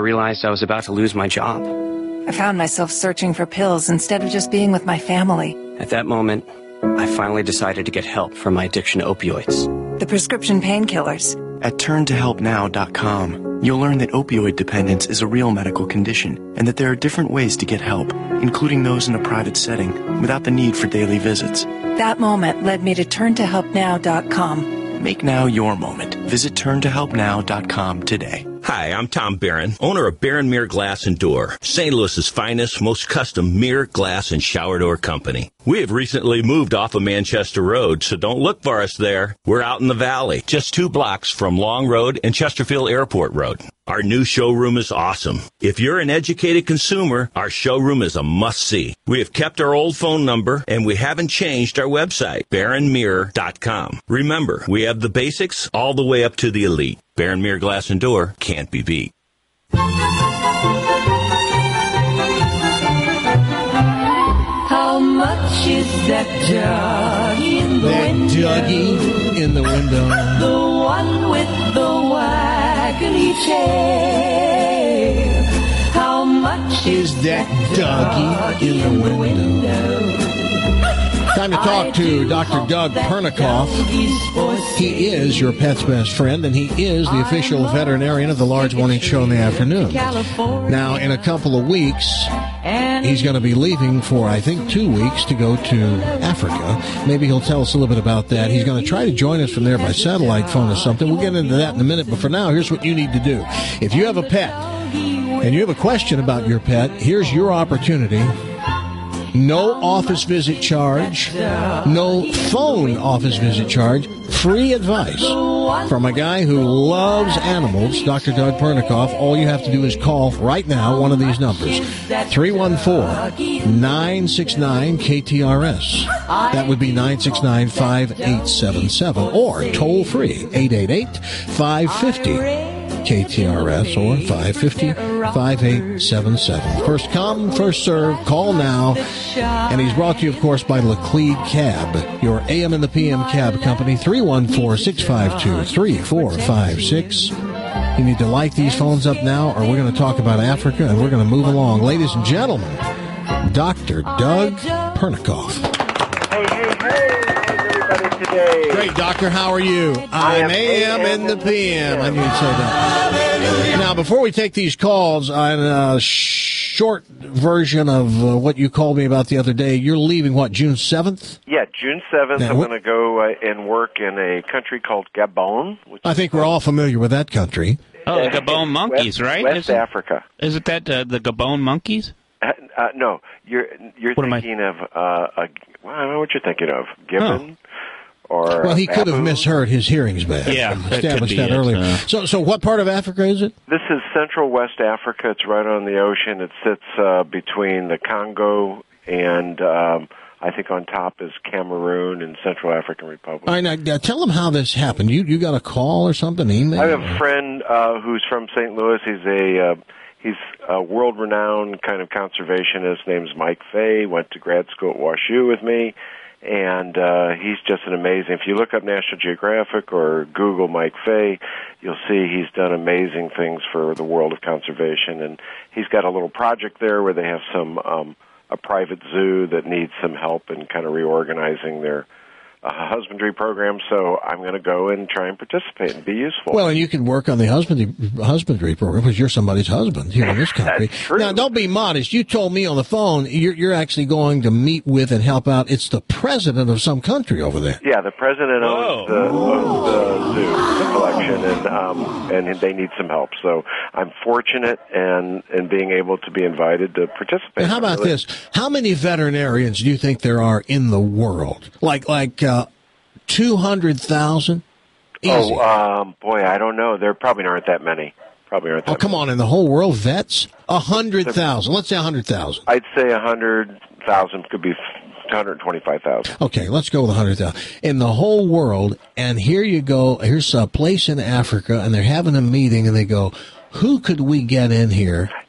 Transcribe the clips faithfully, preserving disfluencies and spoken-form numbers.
realized I was about to lose my job. I found myself searching for pills instead of just being with my family. At that moment, I finally decided to get help from my addiction to opioids. The prescription painkillers. At turn to help now dot com, you'll learn that opioid dependence is a real medical condition and that there are different ways to get help, including those in a private setting, without the need for daily visits. That moment led me to turn to help now dot com. Make now your moment. Visit turn to help now dot com today. Hi, I'm Tom Barron, owner of Barron Mirror Glass and Door, Saint Louis's finest, most custom mirror, glass, and shower door company. We have recently moved off of Manchester Road, so don't look for us there. We're out in the valley, just two blocks from Long Road and Chesterfield Airport Road. Our new showroom is awesome. If you're an educated consumer, our showroom is a must-see. We have kept our old phone number, and we haven't changed our website, barron mirror dot com. Remember, we have the basics all the way up to the elite. Barron Mirror Glass and Door can't be beat. How much is that doggy in the that window? Dougie in the window. The one with the waggly tail. How much Is that doggy in the window? Time to talk to Doctor Doug Pernikoff. He is your pet's best friend, and he is the official veterinarian of the Large Morning Show in the afternoon. Now, in a couple of weeks, he's going to be leaving for, I think, two weeks to go to Africa. Maybe he'll tell us a little bit about that. He's going to try to join us from there by satellite phone or something. We'll get into that in a minute, but for now, here's what you need to do. If you have a pet and you have a question about your pet, here's your opportunity. No office visit charge, no phone office visit charge, free advice from a guy who loves animals, Doctor Doug Pernikoff. All you have to do is call right now one of these numbers, three one four, nine six nine, K T R S. That would be nine six nine, five eight seven seven, or toll free, eight eight eight, five five zero. K T R S or five five zero, five eight seven seven. First come, first serve. Call now. And he's brought to you, of course, by Laclede Cab, your A M and the P M cab company, three one four, six five two, three four five six. You need to light these phones up now, or we're going to talk about Africa, and we're going to move along. Ladies and gentlemen, Doctor Doug Pernikoff. Hey, hey, hey. Today. Great, Doctor. How are you? I'm A M and the P M. I knew you'd say that. Now, before we take these calls, on a short version of uh, what you called me about the other day, you're leaving, what, June seventh? Yeah, June seventh. Now, I'm wh- going to go uh, and work in a country called Gabon. Which I think we're all familiar with that country. Oh, the Gabon monkeys, West, right? West Isn't, Africa. Isn't that uh, the Gabon monkeys? Uh, uh, no, you're you're What am I- thinking of uh, a. Well, I don't know what you're thinking of. Gibbon. Or Well, he could have baboon. misheard. His hearing's bad. Yeah, that could established be that it, earlier. uh. So, so what part of Africa is it? This is Central West Africa. It's right on the ocean. It sits uh, between the Congo and um, I think on top is Cameroon and Central African Republic. All right, now, now tell them how this happened. You you got a call or something, email? I have a friend uh, who's from Saint Louis. He's a uh, he's a world-renowned kind of conservationist. Name's Mike Fay. Went to grad school at WashU with me. And uh, he's just an amazing. If you look up National Geographic or Google Mike Fay, you'll see he's done amazing things for the world of conservation. And he's got a little project there where they have some um, a private zoo that needs some help in kind of reorganizing their uh, husbandry program. So I'm going to go and try and participate and be useful. Well, and you can work on the husbandry, husbandry program because you're somebody's husband here in this country. That's true. Now, don't be modest. You told me on the phone you're, you're actually going to meet with and help out. It's the president of some country over there. Yeah, the president owns the, owns the zoo, the collection, and um, and they need some help. So I'm fortunate and in being able to be invited to participate. And how about Really. this? How many veterinarians do you think there are in the world? Like like uh, two hundred thousand? Oh, um, boy, I don't know. There probably aren't that many. Probably aren't that Oh, come many. on. In the whole world, vets? one hundred thousand. Let's say one hundred thousand. I'd say one hundred thousand could be one hundred twenty-five thousand. Okay, let's go with one hundred thousand. In the whole world, and here you go, here's a place in Africa, and they're having a meeting, and they go, who could we get in here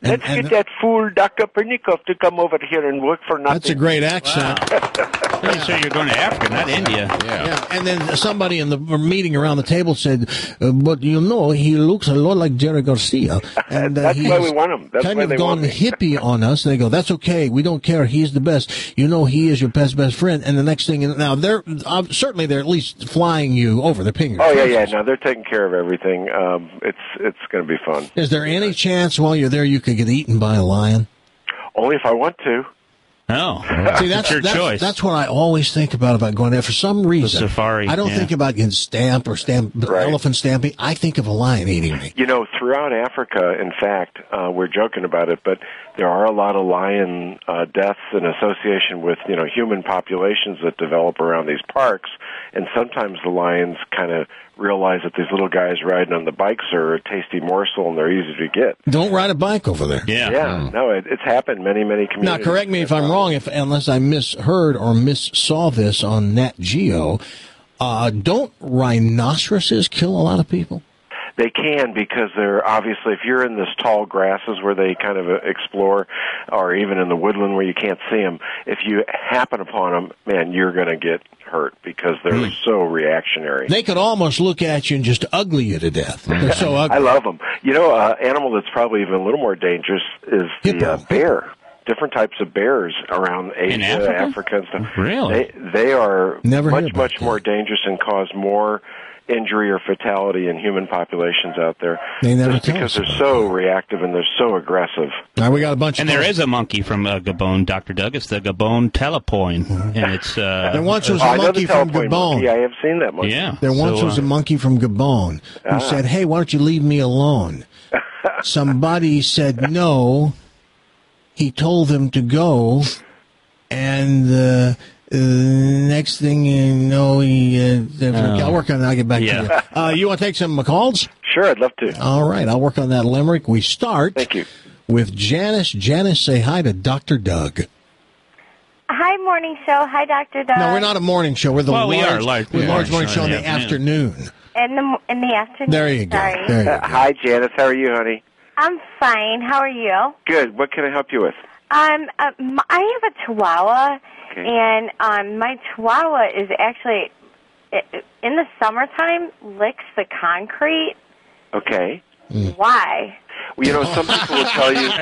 And, Let's and get that fool Doctor Pernikov to come over here and work for nothing. that's a great accent. Pretty sure you're going to Africa, not India. Yeah. Yeah, and then somebody in the meeting around the table said, uh, "But you know, he looks a lot like Jerry Garcia." And uh, That's he's why we want him. That's kind why of they gone want me. hippie on us. And they go, "That's okay. We don't care. He's the best. You know, he is your best best friend." And the next thing, now they're uh, certainly they're at least flying you over. They're paying your Oh yeah, yeah. taxes. No, they're taking care of everything. Um, it's it's going to be fun. Is there any chance while you're there you could get eaten by a lion? Only if I want to. Oh, See, that's your that's, choice. That's what I always think about about going there. For some reason, safari, I don't yeah. think about getting stamped or stamp Right. elephant stamping. I think of a lion eating me. You know, throughout Africa, in fact, uh, we're joking about it, but there are a lot of lion uh, deaths in association with, you know, human populations that develop around these parks. And sometimes the lions kind of realize that these little guys riding on the bikes are a tasty morsel and they're easy to get. Don't ride a bike over there. yeah. Yeah, no, it, it's happened many, many Now, communities. correct me if I'm wrong, if unless I misheard or missaw this on Nat Geo. Uh, don't rhinoceroses kill a lot of people? They can, because they're obviously, if you're in this tall grasses where they kind of explore, or even in the woodland where you can't see them, if you happen upon them, man, you're going to get hurt because they're Hmm. so reactionary. They could almost look at you and just ugly you to death. They're so ugly. I love them. You know, an uh, animal that's probably even a little more dangerous is the Hippo. uh, bear. Different types of bears around Asia, In Africa? Africa and stuff. Really? They, they are Never heard much, about much that. more dangerous and cause more injury or fatality in human populations out there. They never Just tell because us they're about so reactive and they're so aggressive. Now, we got a bunch And of there is a monkey from uh, Gabon, Doctor Doug. It's the Gabon telepoin, and it's uh, There once was Oh, a I know the monkey from telepoint Gabon. monkey. I have seen that monkey. yeah. There once So, was uh, a monkey from Gabon who Ah. said, "Hey, why don't you leave me alone?" Somebody said no. He told them to go, and uh, uh, next thing you know, he. Uh, I'll work on it. I'll get back Yeah. to you. Uh, you want to take some calls? Sure, I'd love to. All right, I'll work on that limerick. We start Thank you. with Janice. Janice, say hi to Doctor Doug. Hi, morning show. Hi, Doctor Doug. No, we're not a morning show. We're the Well, we large, are large- we're yeah, large morning sure, show in in the the afternoon. In the in the afternoon. There you go. Sorry. There you Uh, go. hi, Janice. How are you, honey? I'm fine. How are you? Good. What can I help you with? Um, uh, m- I have a Chihuahua, Okay. and um, my Chihuahua is actually i in the summertime licks the concrete. Okay. Why? Well, you know, some people will tell you.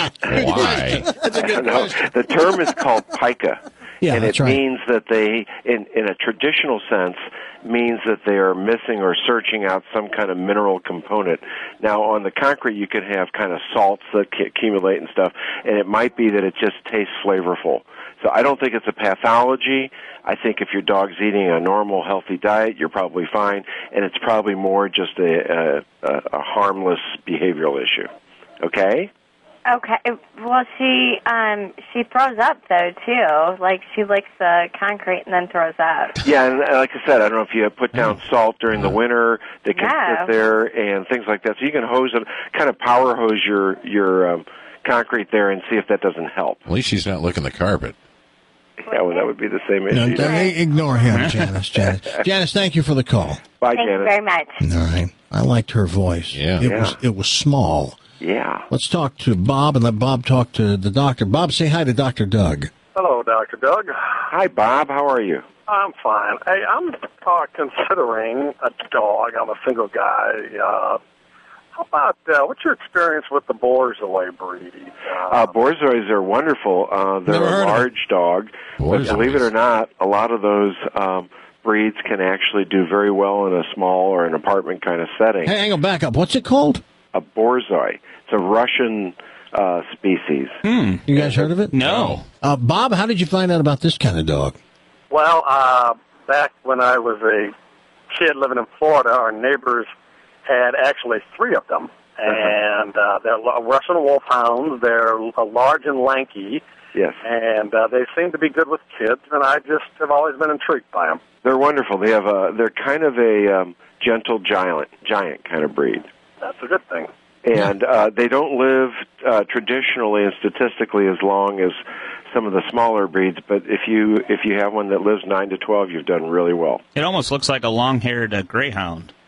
Why? That's a good No, question. the term is called pica. Yeah, and that's it right. means that they, in, in a traditional sense, means that they are missing or searching out some kind of mineral component. Now, on the concrete, you could have kind of salts that ca- accumulate and stuff, and it might be that it just tastes flavorful. So I don't think it's a pathology. I think if your dog's eating a normal, healthy diet, you're probably fine, and it's probably more just a, a, a harmless behavioral issue. Okay? Okay. Well, she um she throws up though too. Like she licks the concrete and then throws up. Yeah, and uh, like I said, I don't know if you put down salt during the winter, they can No. sit there and things like that. So you can hose it, kind of power hose your your um, concrete there and see if that doesn't help. At least she's not licking the carpet. Yeah, well, that would be the same No, issue. don't- ignore him, Janice. Janice. Janice, thank you for the call. Bye, Thank you Janice. very much. All right. I liked her voice. Yeah. It Yeah. was it was small. Yeah. Let's talk to Bob and let Bob talk to the doctor. Bob, say hi to Doctor Doug. Hello, Doctor Doug. Hi, Bob. How are you? I'm fine. Hey, I'm uh, considering a dog. I'm a single guy. Uh, how about, uh, what's your experience with the Borzoi breed? Uh, Borzois are wonderful. Uh, they're Never heard a of large dog, but Borzois. believe it or not, a lot of those um, breeds can actually do very well in a small or an apartment kind of setting. Hey, hang on, back up. What's it called? A Borzoi. It's a Russian uh, species. Hmm. You guys heard of it? No. Uh, Bob, how did you find out about this kind of dog? Well, uh, back when I was a kid living in Florida, our neighbors had actually three of them. And uh, they're lo- Russian wolfhounds. They're uh, large and lanky. Yes. And uh, they seem to be good with kids, and I just have always been intrigued by them. They're wonderful. They have a. They're kind of a um, gentle giant, giant kind of breed, That's a good thing. and uh, they don't live uh, traditionally and statistically as long as some of the smaller breeds. But if you if you have one that lives nine to twelve, you've done really well. It almost looks like a long-haired uh, greyhound.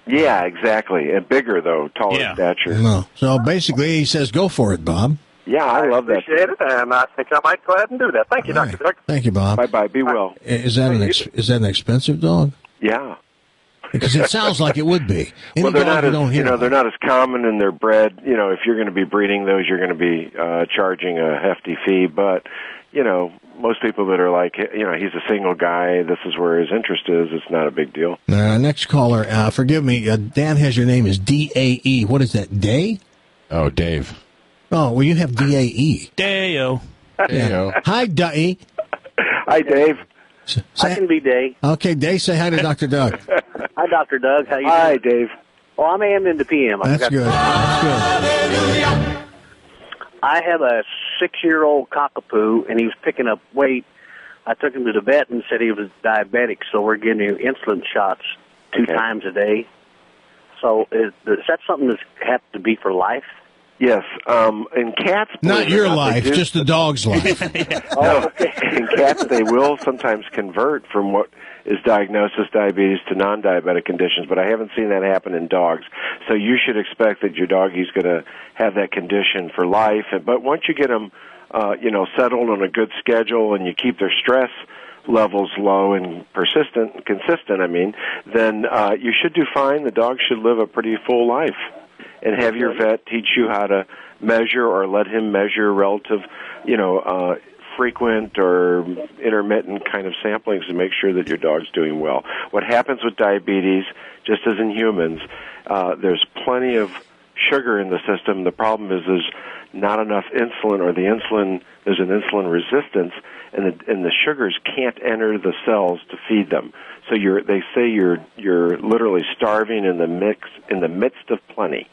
Yeah, exactly. And bigger, though, taller Yeah. stature. No. So basically, he says, go for it, Bob. Yeah, I love that. Appreciate it, and I think I might go ahead and do that. Thank you, All Doctor right. Doug. Thank you, Bob. Bye-bye. Be well. Is that an ex- is that an expensive dog? Yeah. Because it sounds like it would be. Any Well, they're dog not you as don't you hear know of. they're not as common, and they're bred. You know, if you're going to be breeding those, you're going to be uh, charging a hefty fee. But you know, most people that are like, you know, he's a single guy. This is where his interest is. It's not a big deal. Uh, next caller, uh, forgive me, uh, Dan has your name as D A E. What is that, Day? Oh, Dave. Oh, well, you have D A E. Dayo. Dayo. Hi, Day. Hi, Dave. I can be Day. Okay, Day, say hi to Doctor Doug. Hi, Doctor Doug. How you Hi, doing? Dave. Oh, I'm A M into P M. I That's forgot- good. That's good. I have a six-year-old cockapoo, and he was picking up weight. I took him to the vet and said he was diabetic, so we're giving him insulin shots two Okay. times a day. So is, is that something that has to be for life? Yes. Um, in cats, Not believe it or your not, they life, do- just the dog's life. No, in cats, they will sometimes convert from what is diagnosed as diabetes to non-diabetic conditions, but I haven't seen that happen in dogs. So you should expect that your doggy's going to have that condition for life. But once you get them, uh, you know, settled on a good schedule and you keep their stress levels low and persistent, consistent, I mean, then uh, you should do fine. The dog should live a pretty full life. And have your vet teach you how to measure or let him measure relative, you know, uh, frequent or intermittent kind of samplings to make sure that your dog's doing well. What happens with diabetes, just as in humans, uh, there's plenty of sugar in the system. The problem is there's not enough insulin, or the insulin, there's an insulin resistance, and the, and the sugars can't enter the cells to feed them. So you're, they say you're, you're literally starving in the mix, in the midst of plenty.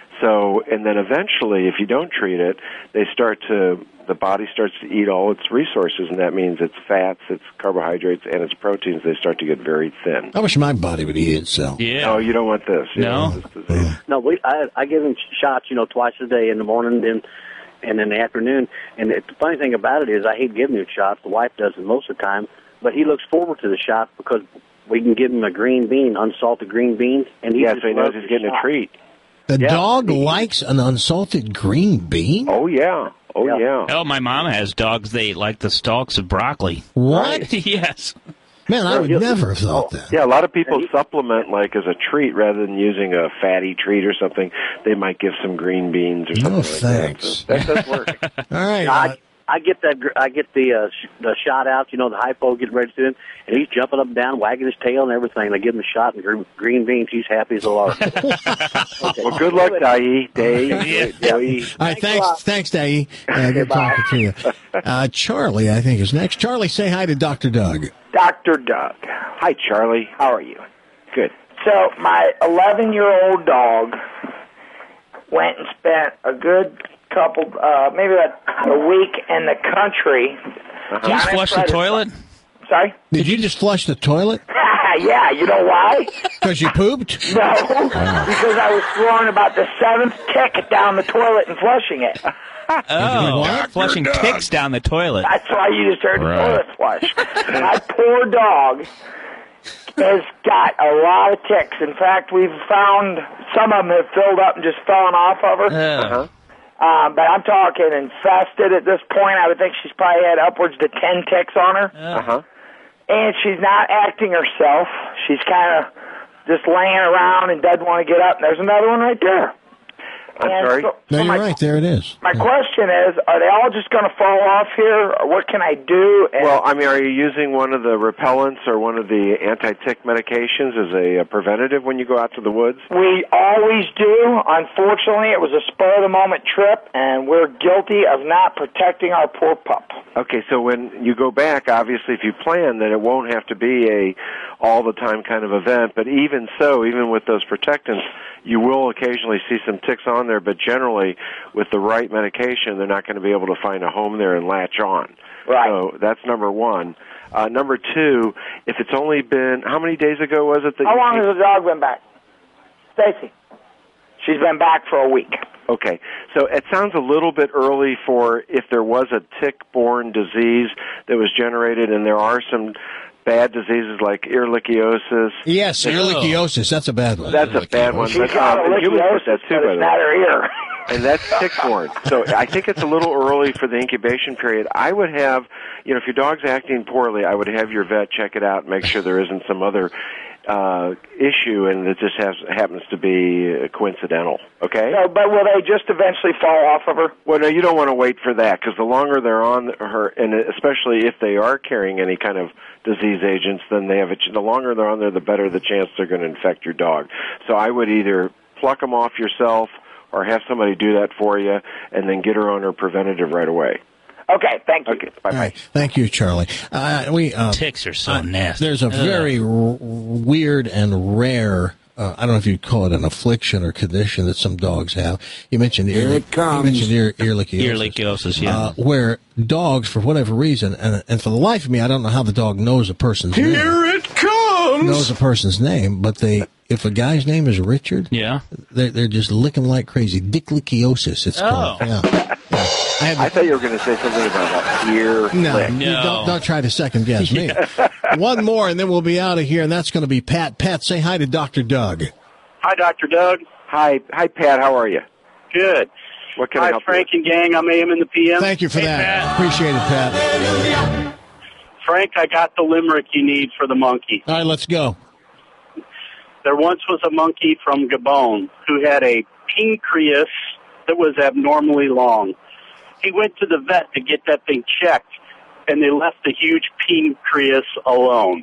So, and then eventually, if you don't treat it, they start to, the body starts to eat all its resources, and that means its fats, its carbohydrates, and its proteins. They start to get very thin. I wish my body would eat itself. Yeah. No, you don't want this. You No. don't want this disease. No, we I, I give him shots, you know, twice a day in the morning and and in the afternoon. And the funny thing about it is, I hate giving him shots. The wife does it most of the time, but he looks forward to the shot because we can give him a green bean, unsalted green beans, and he Yeah, just so he knows loves he's the getting shot. a treat. The Yeah. dog likes an unsalted green bean? Oh, yeah. Oh, Yeah. yeah. Oh, my mom has dogs. They like the stalks of broccoli. What? Yes. Man, I would Yeah. never have thought that. Yeah, a lot of people supplement like as a treat rather than using a fatty treat or something. They might give some green beans or something No like thanks. that. So that does work. All right. I, uh, I get that. gr- I get the uh, sh- the shot out. You know, the hypo getting ready to do it, and he's jumping up and down, wagging his tail and everything. I give him a shot and gr- green beans. He's happy as a lark. Okay. Well, good luck, Dai. Dave. Yeah. Dai. all right, Thanks a thanks, lot. thanks, Daggy. Uh, good talking to you. Uh, Charlie, I think, is next. Charlie, say hi to Doctor Doug. Doctor Doug. Hi, Charlie. How are you? Good. So my eleven-year-old dog went and spent a good couple, uh, maybe about a week in the country. Did you just flush the toilet? Sorry? Did you just flush the toilet? Yeah, you know why? Because you pooped? No, because I was throwing about the seventh tick down the toilet and flushing it. Oh, What? flushing ticks down the toilet. That's why you just heard the Right. toilet flush. My poor dog has got a lot of ticks. In fact, we've found some of them have filled up and just fallen off of her. Uh, Um, but I'm talking infested at this point. I would think she's probably had upwards to ten ticks on her. Uh-huh. And she's not acting herself. She's kind of just laying around and doesn't want to get up. And there's another one right there. I'm And sorry? so- No, so you're my, right. There it is. My question is, are they all just going to fall off here? Or what can I do? And Well, I mean, are you using one of the repellents or one of the anti-tick medications as a, uh preventative when you go out to the woods? we always do. Unfortunately, it was a spur-of-the-moment trip, and we're guilty of not protecting our poor pup. Okay, so when you go back, obviously, if you plan, then it won't have to be a all-the-time kind of event. But even so, even with those protectants, you will occasionally see some ticks on there, but generally, with the right medication, they're not going to be able to find a home there and latch on. Right. So that's number one. Uh, number two, if it's only been, how many days ago was it that How you long has the dog been back? Stacy. She's been back for a week. Okay, so it sounds a little bit early for if there was a tick-borne disease that was generated, and there are some bad diseases like ehrlichiosis. Yes, ehrlichiosis. That's a bad one. That's a bad one. She's But, got um, a and humans put that too, but by it's the not way. her ear. And that's tick-borne. So I think it's a little early for the incubation period. I would have, you know, if your dog's acting poorly, I would have your vet check it out and make sure there isn't some other uh, issue and it just has, happens to be uh, coincidental. Okay? So, but will they just eventually fall off of her? Well, no, you don't want to wait for that because the longer they're on her, and especially if they are carrying any kind of disease agents, then they have a, the longer they're on there, the better the chance they're going to infect your dog. So I would either pluck them off yourself or have somebody do that for you, and then get her on her preventative right away. Okay, thank you. Okay, bye. All right, thank you, Charlie. Uh, we uh, Ticks are so uh, nasty. There's a Ugh. very r- weird and rare. Uh, I don't know if you'd call it an affliction or condition that some dogs have. You mentioned ear, Here it comes. You mentioned ear, ehrlichiosis. Ehrlichiosis, yeah. Uh, where dogs, for whatever reason, and and for the life of me, I don't know how the dog knows a person's name. Here it comes. Knows a person's name, but they, if a guy's name is Richard, yeah, they're they're just licking like crazy. Dicklichiosis, it's called. Oh. Yeah. yeah. I, have I thought you were going to say something about an ear No, lick. you don't, don't try to second guess me. One more, and then we'll be out of here, and that's going to be Pat. Pat, say hi to Doctor Doug. Hi, Doctor Doug. Hi, hi, Pat. How are you? Good. What can I Hi, help Frank and gang. I'm A M in the P M. Thank you for that. Appreciate it, Pat. Frank, I got the limerick you need for the monkey. All right, let's go. There once was a monkey from Gabon who had a pancreas that was abnormally long. He went to the vet to get that thing checked, and they left the huge pancreas alone.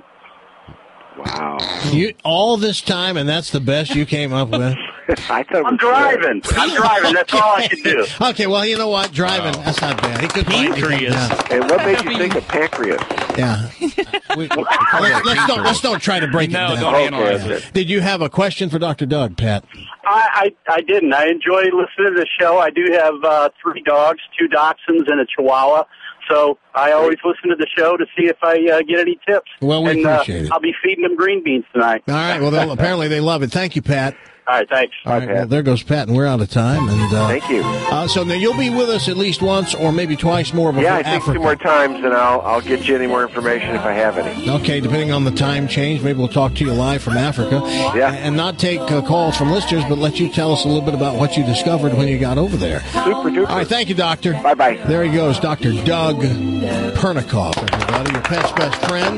Wow. You all this time, and that's the best you came up with? I thought it I'm was driving. I'm driving. That's all I can do. Okay, well, you know what? Driving, that's not bad. He could bite anything down. And what made you think of pancreas? Yeah. We, let's, let's, don't, let's don't try to break No, it down. don't analyze it. Did you have a question for Doctor Doug, Pat? I, I, I didn't. I enjoy listening to the show. I do have uh, three dogs, two dachshunds, and a chihuahua. So I always listen to the show to see if I uh, get any tips. Well, we and, appreciate uh, it. I'll be feeding them green beans tonight. All right, well, they'll- apparently they love it. Thank you, Pat. All right, thanks. All right, well, there goes Pat, and we're out of time. And uh, Thank you. Uh, so now you'll be with us at least once or maybe twice more before Yeah, I think Africa. two more times, and I'll I'll get you any more information if I have any. Okay, depending on the time change, maybe we'll talk to you live from Africa. Yeah. And not take uh, calls from listeners, but let you tell us a little bit about what you discovered when you got over there. Super duper. All right, thank you, Doctor. Bye-bye. There he goes, Doctor Doug Pernikoff, everybody, your pet's best friend,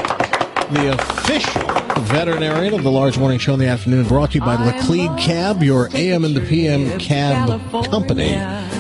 the official veterinarian of the Large Morning Show in the afternoon, brought to you by Laclede Cab, your A M and the P M cab company.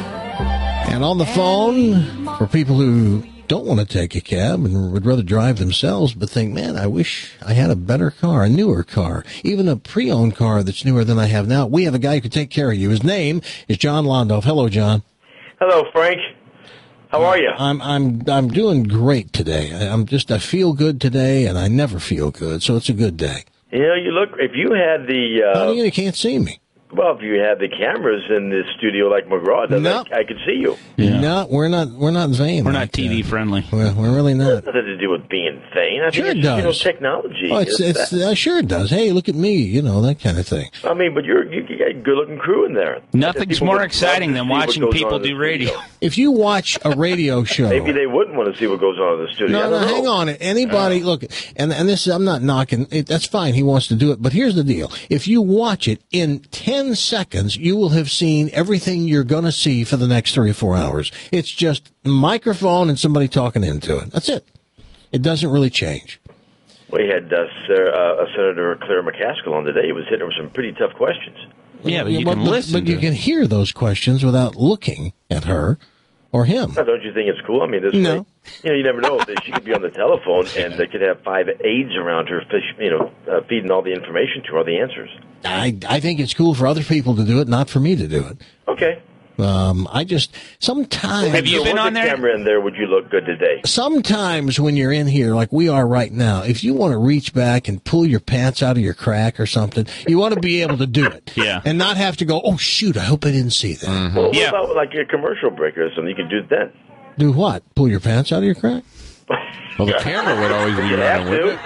And on the phone, for people who don't want to take a cab and would rather drive themselves, but think, man, I wish I had a better car, a newer car, even a pre-owned car that's newer than I have now. We have a guy who can take care of you. His name is John Londoff. Hello, John. Hello, Frank. How are you? I'm I'm I'm doing great today. I- I'm just I feel good today, and I never feel good, so it's a good day. You know, you look, if you had the, How uh, do you, you can't see me? well, if you had the cameras in the studio like McGraw does, No. I, I could see you. No, we're not we're not vain. We're like not T V that. friendly. We're, we're really not. Nothing to do with being vain. I Sure think it it's, you know, does. technology. Oh, it's It's it's that. uh, sure it does. Hey, look at me, you know, that kind of thing. I mean, but you're, you, you got a good-looking crew in there. Nothing's People more would exciting love to than see what watching goes on people in the do radio. studio. If you watch a radio show, Maybe they wouldn't want to see what goes on in the studio. I No, no, don't know. hang on. Anybody, look, and and this, I'm not knocking. It, that's fine. He wants to do it, but here's the deal: if you watch it in ten seconds, you will have seen everything you're going to see for the next three or four hours. It's just microphone and somebody talking into it. That's it. It doesn't really change. We had uh, Sir, uh, Senator Claire McCaskill on today. He was hitting her with some pretty tough questions. Yeah, but you but, can but- listen but to you it. can hear those questions without looking at her or him. Now, don't you think it's cool? I mean, this No. way, you know, you never know. She could be on the telephone, and they could have five aides around her, fish, you know, uh, feeding all the information to her, all the answers. I I think it's cool for other people to do it, not for me to do it. Okay. Um, I just sometimes. Have you So been with on the there? camera in there, would you look good today? Sometimes when you're in here, like we are right now, if you want to reach back and pull your pants out of your crack or something, you want to be able to do it. Yeah. And not have to go, oh, shoot, I hope I didn't see that. Well, what Yeah. about like a commercial break or something? You can do that. Do what? Pull your pants out of your crack? Well, the camera would always be You have running, wouldn't to. it?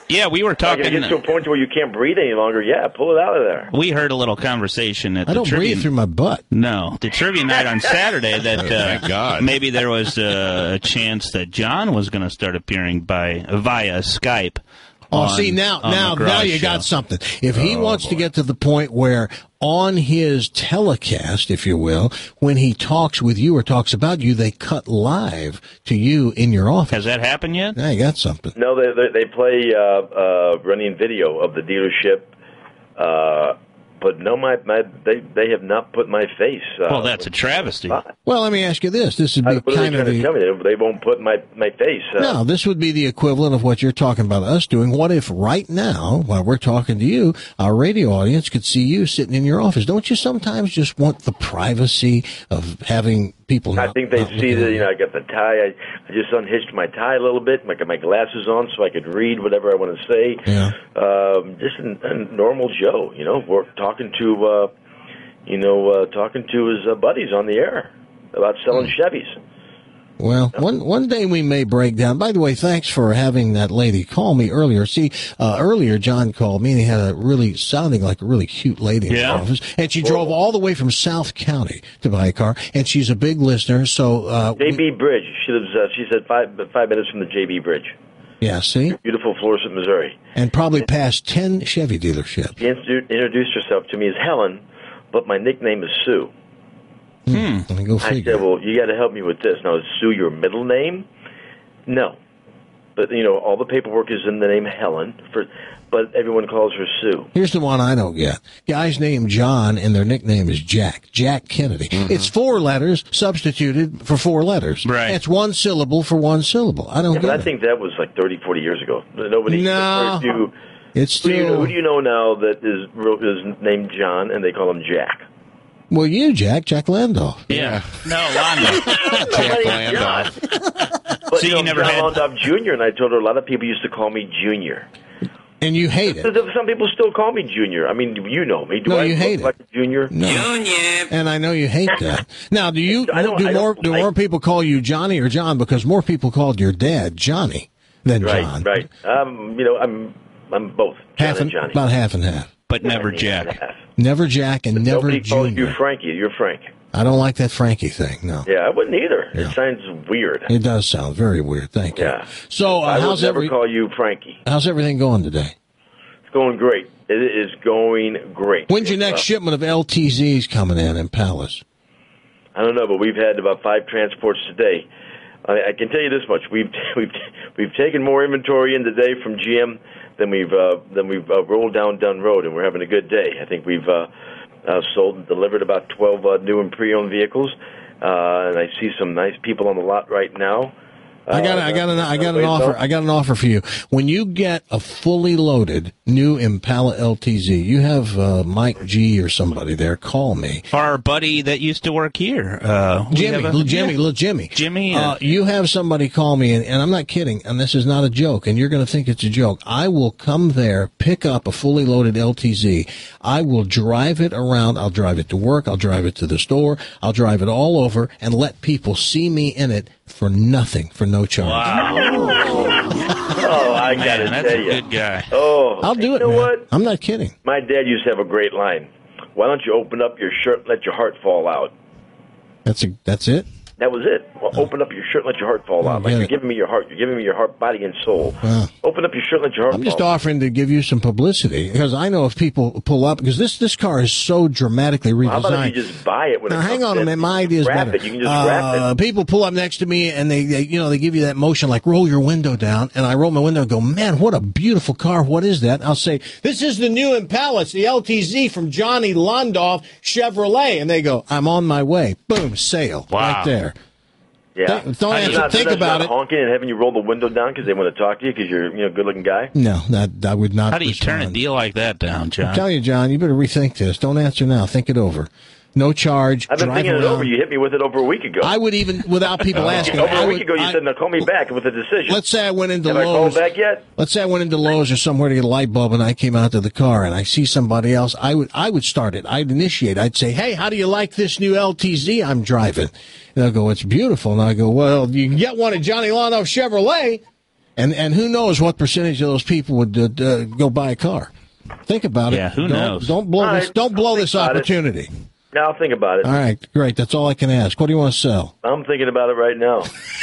Yeah, we were Like, talking. if it gets to a point where you can't breathe any longer, yeah, pull it out of there. We heard a little conversation at I the don't trivia. breathe through my butt. No, the trivia night on Saturday. That uh, Thank God. maybe there was uh, a chance that John was going to start appearing by via Skype. Oh, on- see now, on now, the Garage now you Show. got something. If he Oh, wants boy. to get to the point where on his telecast, if you will, when he talks with you or talks about you, they cut live to you in your office. Has that happened yet? Now you got something. No, they they, they play uh, uh, running video of the dealership, uh, but no, my, my they they have not put my face. Uh, Well, that's a travesty. Uh, Well, let me ask you this. This would be what are they kind trying of to the... tell me? They, they won't put my my face. Uh, No, this would be the equivalent of what you're talking about us doing. What if right now, while we're talking to you, our radio audience could see you sitting in your office? Don't you sometimes just want the privacy of having people I not, think they not see looking that, at you know, I got the tie. I, I just unhitched my tie a little bit. I got my glasses on so I could read whatever I want to say. Yeah. Um, just a, a normal Joe, you know, we're talking to, uh, you know, uh, talking to his uh, buddies on the air about selling Hmm. Chevys. Well, one one day we may break down. By the way, thanks for having that lady call me earlier. See, uh, earlier John called me and he had a really sounding like a really cute lady in Yeah. the office, and she drove all the way from South County to buy a car, and she's a big listener. So, uh, J B Bridge. She lives. Uh, she said five five minutes from the J B Bridge. yeah, see, Beautiful Florissant, Missouri. and probably past ten Chevy dealerships. She introdu- introduced herself to me as Helen, but my nickname is Sue. Hmm. Let me go I figure. said, well, you got to help me with this. Now, is Sue your middle name? No. But, you know, all the paperwork is in the name Helen, for, but everyone calls her Sue. Here's the one I don't get. Guy's named John, and their nickname is Jack. Jack Kennedy. Mm-hmm. It's four letters substituted for four letters. Right. It's one syllable for one syllable. I don't Yeah, get but I it. think that was like thirty, forty years ago. Nobody. No. or You, It's who, do you know, still... who do you know now that is, real- is named John and they call him Jack? Well, you, Jack. Jack Landoff. Yeah. No, Londo. Jack Landoff. But, So you you know, never John had- Londoff Junior, and I told her a lot of people used to call me Junior. And you hate it. Some people still call me Junior. I mean, you know me. Do No, I you look hate it. like a Junior? No. And I know you hate that. Now, do you I don't- do I more don't do like- more people call you Johnny or John? Because more people called your dad Johnny than Right, John. right. Um, you know, I'm I'm both. John Half and and Johnny. about half and half. But never Half Jack. and half. Never Jack and never Nobody calls Junior. you Frankie. You're Frank. I don't like that Frankie thing. No, Yeah, I wouldn't either. Yeah. It sounds weird. it does sound very weird. Thank you. Yeah. So, uh, I would how's never every call you Frankie. how's everything going today? It's going great. It is going great. When's your next Uh, shipment of L T Zs coming in in Palace? I don't know, but we've had about five transports today. I, I can tell you this much: we've we've we've taken more inventory in today from G M than we've uh, than we've uh, rolled down Dunn Road, and we're having a good day. I think we've uh, uh, sold and delivered about twelve uh, new and pre-owned vehicles, uh, and I see some nice people on the lot right now. I got, I got an, I got an offer. I got an offer for you. When you get a fully loaded new Impala L T Z, you have uh, Mike G or somebody there. Call me. Our buddy that used to work here. Uh, we Jimmy, have a- little Jimmy, yeah. little Jimmy. Jimmy. Uh, Uh, you have somebody call me, and, and I'm not kidding, and this is not a joke, and you're going to think it's a joke. I will come there, pick up a fully loaded L T Z. I will drive it around. I'll drive it to work. I'll drive it to the store. I'll drive it all over and let people see me in it for nothing, for no charge. Oh, I got to Man, that's tell a you. good guy. Oh, I'll do you it, know man. what? I'm not kidding. My dad used to have a great line. Why don't you open up your shirt and let your heart fall out? That's a, that's it. That was it. Well, open up your shirt and let your heart fall Oh, out. Like get you're it. giving me your heart. You're giving me your heart, body, and soul. Wow. Open up your shirt and let your heart I'm just fall out. offering to give you some publicity because I know if people pull up because this this car is so dramatically redesigned. How about if you just buy it when Now, it hang comes on a in? minute. My idea is Wrap better. it. You can just wrap Uh, it. people pull up next to me and they, they, you know, they give you that motion like roll your window down, and I roll my window and go, man, what a beautiful car. What is that? I'll say, this is the new Impala. It's the L T Z from Johnny Londoff Chevrolet, and they go, I'm on my way. Boom, sale Wow. right there. Yeah. Think- don't That's answer- not- think that's about not it. honking and having you roll the window down because they want to talk to you because you're you know a good-looking guy. No, that I would not. How do you turn a respond. deal like that down, John? I'm telling you, John, you better rethink this. Don't answer now. Think it over. No charge. I've been drive thinking it around. over. You hit me with it over a week ago. I would even, without people asking, over I a would, week ago, you I- said, "Now call me back with a decision." let's say I went into Have I Lowe's. called back yet? Let's say I went into Lowe's or somewhere to get a light bulb, and I came out to the car, and I see somebody else. I would, I would start it. I'd initiate. I'd say, "Hey, how do you like this new L T Z I'm driving?" And they'll go, "It's beautiful." And I go, "Well, you can get one at Johnny Londoff Chevrolet." And and who knows what percentage of those people would uh, uh, go buy a car? Think about Yeah, it. who don't, knows? Don't blow All this. right, Don't blow I'll this think about it. opportunity. Now think about it. All right, great. That's all I can ask. What do you want to sell? I'm thinking about it right now.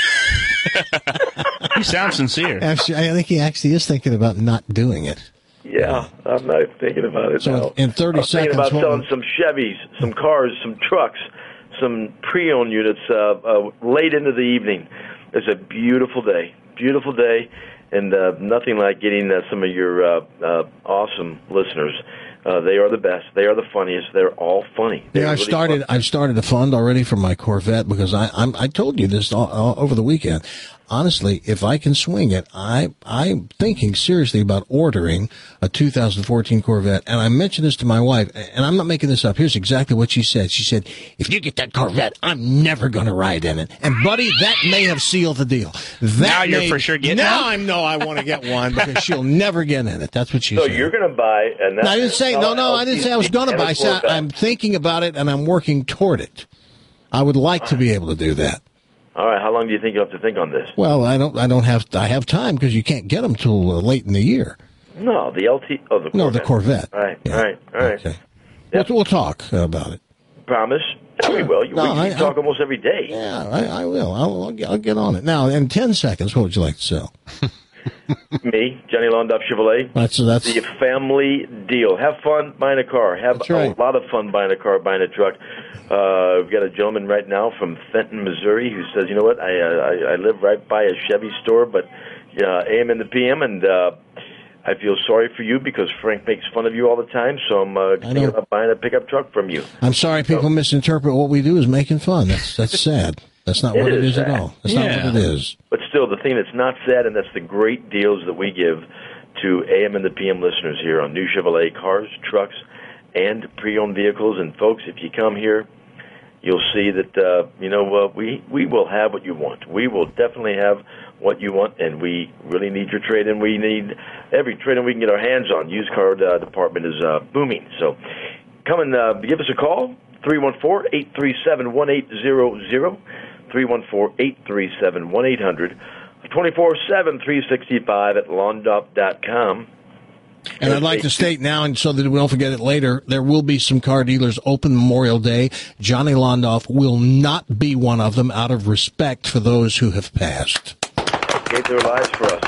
You sound sincere. Actually, I think he actually is thinking about not doing it. Yeah, I'm not thinking about it So now. in thirty I'm thinking seconds, about what selling would- some Chevys, some cars, some trucks, some pre-owned units uh, uh, late into the evening. It's a beautiful day, beautiful day, and uh, nothing like getting uh, some of your uh, uh, awesome listeners. Uh, they are the best. They are the funniest. They're all funny. They're Yeah, I've really started. funny. I've started a fund already for my Corvette because I I'm, I told you this all, all over the weekend. Honestly, if I can swing it, I I'm thinking seriously about ordering a two thousand fourteen Corvette. And I mentioned this to my wife, and I'm not making this up. Here's exactly what she said. She said, "If you get that Corvette, I'm never going to ride in it." And buddy, that may have sealed the deal. That Now you're may- for sure getting Now one? I know I want to get one because she'll never get in it. That's what she So said. you're going to buy, and No, I didn't say no, no. I didn't say I was going to buy. I said I'm thinking about it and I'm working toward it. I would like to be able to do that. All right, how long do you think you have to think on this? Well, I don't. I don't have. I have time because you can't get them till uh, late in the year. No, the L T. Oh, the Corvette. No, the Corvette. All right, all right, all right. Okay. We'll, we'll talk about it. Promise? Yeah, we will. You, No, we, I- we talk I- almost every day. Yeah, I, I will. I'll, I'll, get, I'll get on it now. In ten seconds, what would you like to sell? Me, Johnny Londuff Chevrolet. That's that's. The family deal. Have fun buying a car. Have That's right. a lot of fun buying a car, buying a truck. Uh, we've got a gentleman right now from Fenton, Missouri, who says, "You know what? I uh, I, I live right by a Chevy store, but uh, A M and the P M, and uh, I feel sorry for you because Frank makes fun of you all the time. So I'm uh, thinking know. about buying a pickup truck from you." I'm sorry, people misinterpret what we do as making fun. That's that's sad. That's not It what it is is at sad. all. That's Yeah. not what it is. But still, the thing that's not sad, and that's the great deals that we give to A M and the P M listeners here on new Chevrolet cars, trucks, and pre-owned vehicles. And folks, if you come here, you'll see that uh, you know uh, we we will have what you want. We will definitely have what you want, and we really need your trade-in. We need every trade-in we can get our hands on. Used car uh, department is uh, booming. So come and uh, give us a call, three one four, eight three seven, one eight zero zero, three one four, eight three seven, one eight hundred, twenty-four seven, three sixty-five at Londup dot com. And I'd like to state now, and so that we don't forget it later, there will be some car dealers open Memorial Day. Johnny Londoff will not be one of them out of respect for those who have passed. Gave their lives for us.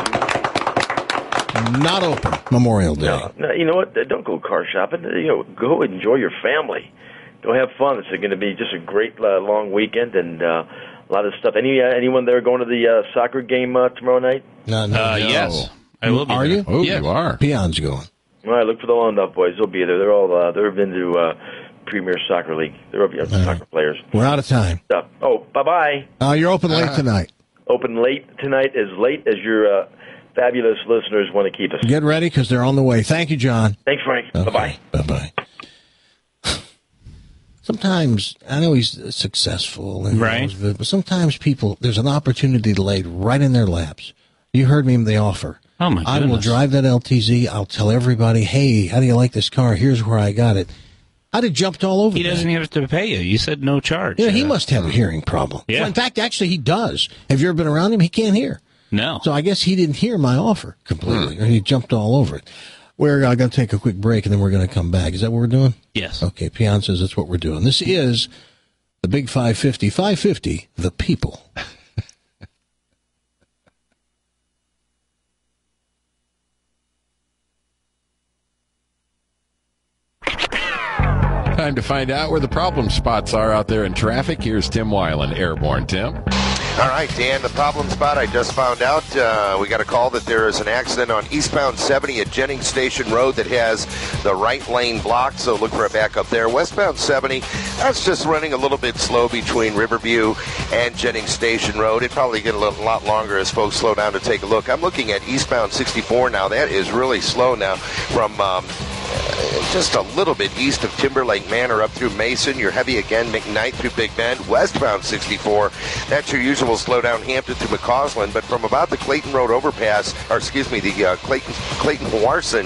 Not open Memorial Day. No, no, you know what? Don't go car shopping. You know, go enjoy your family. Go have fun. It's going to be just a great uh, long weekend and uh, a lot of stuff. Any uh, anyone there going to the uh, soccer game uh, tomorrow night? No, no, Uh, no. yes. I will be Are there. you? Oh, Yeah. you are. Peon's going. All right, look for the Londup boys. They'll be there. They're all uh, they've been to uh, Premier Soccer League. They're all uh, soccer players. We're out of time. Stuff. Oh, bye bye. Uh, you're open late tonight. Open late tonight, as late as your uh, fabulous listeners want to keep us. Get ready because they're on the way. Thank you, John. Thanks, Frank. Okay. Bye bye. Bye-bye. Sometimes, I know he's successful, and Right. but sometimes people, there's an opportunity laid right in their laps. You heard me in the offer. Oh, my I will goodness. drive that L T Z. I'll tell everybody, hey, how do you like this car? Here's where I got it. I'd have jumped all over He that. doesn't have to pay you. You said no charge. You know, he Uh, must have a hearing problem. Yeah. Well, in fact, actually, he does. Have you ever been around him? He can't hear. No. So I guess he didn't hear my offer completely, or he jumped all over it. We're uh, going to take a quick break, and then we're going to come back. Is that what we're doing? Yes. Okay, Peon says that's what we're doing. This is the Big five fifty. five fifty, The People. Time to find out where the problem spots are out there in traffic. Here's Tim Weiland, Airborne. Tim? All right, Dan, the problem spot I just found out. Uh, we got a call that there is an accident on eastbound seventy at Jennings Station Road that has the right lane blocked, so look for a backup there. Westbound seventy, that's just running a little bit slow between Riverview and Jennings Station Road. It'd probably get a little, lot longer as folks slow down to take a look. I'm looking at eastbound sixty-four now. That is really slow now from... Um, just a little bit east of Timberlake Manor up through Mason. You're heavy again, McKnight through Big Bend. Westbound sixty-four, that's your usual slowdown Hampton through McCausland. But from about the Clayton Road overpass, or excuse me, the uh, Clayton Clayton Warson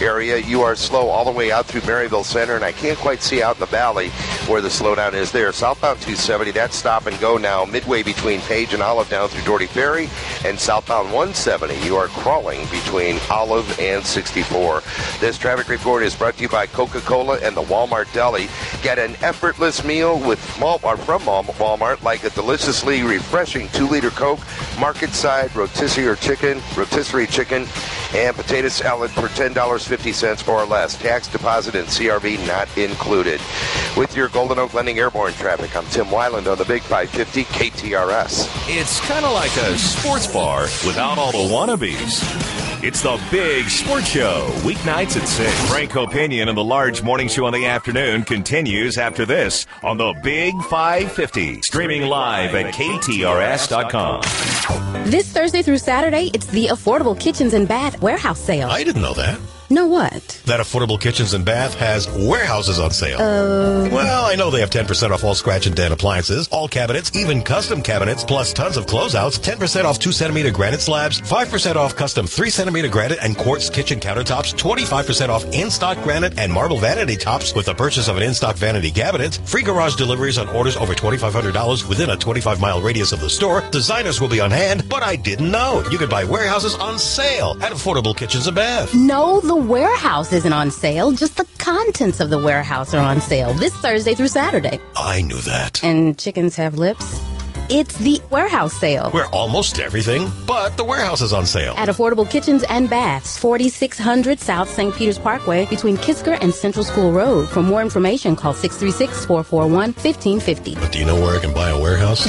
area. You are slow all the way out through Maryville Center, and I can't quite see out in the valley where the slowdown is there. Southbound two seventy, that's stop and go now, midway between Page and Olive down through Doherty Ferry, and southbound one seventy, you are crawling between Olive and sixty-four. This traffic report is brought to you by Coca-Cola and the Walmart Deli. Get an effortless meal with Walmart, from Walmart, like a deliciously refreshing two-liter Coke, market side rotisserie chicken, rotisserie chicken, and potato salad for ten dollars and fifty cents or less. Tax, deposit, and C R V not included. With your Golden Oak Lending Airborne traffic, I'm Tim Weiland on the Big five fifty K T R S. It's kind of like a sports bar without all the wannabes. It's the Big Sports Show, weeknights at six. Frank Opinion and the large morning show in the afternoon continues after this on the Big five fifty. Streaming live at K T R S dot com. This Thursday through Saturday, it's the Affordable Kitchens and Bath Warehouse Sale. I didn't know that. Know what? That Affordable Kitchens and Bath has warehouses on sale. Uh, well, I know they have ten percent off all scratch and dent appliances, all cabinets, even custom cabinets, plus tons of closeouts, ten percent off two centimeter granite slabs, five percent off custom three centimeter granite and quartz kitchen countertops, twenty-five percent off in-stock granite and marble vanity tops with the purchase of an in-stock vanity cabinet, free garage deliveries on orders over twenty-five hundred dollars within a twenty-five mile radius of the store. Designers will be on hand, but I didn't know. You could buy warehouses on sale at Affordable Kitchens and Bath. No, the warehouse isn't on sale. Just the contents of the warehouse are on sale this Thursday through Saturday. I knew that. And chickens have lips? It's the warehouse sale. Where almost everything but the warehouse is on sale. At Affordable Kitchens and Baths, forty-six hundred South Saint Peters Parkway between Kisker and Central School Road. For more information, call six three six, four four one, one five five zero. But do you know where I can buy a warehouse?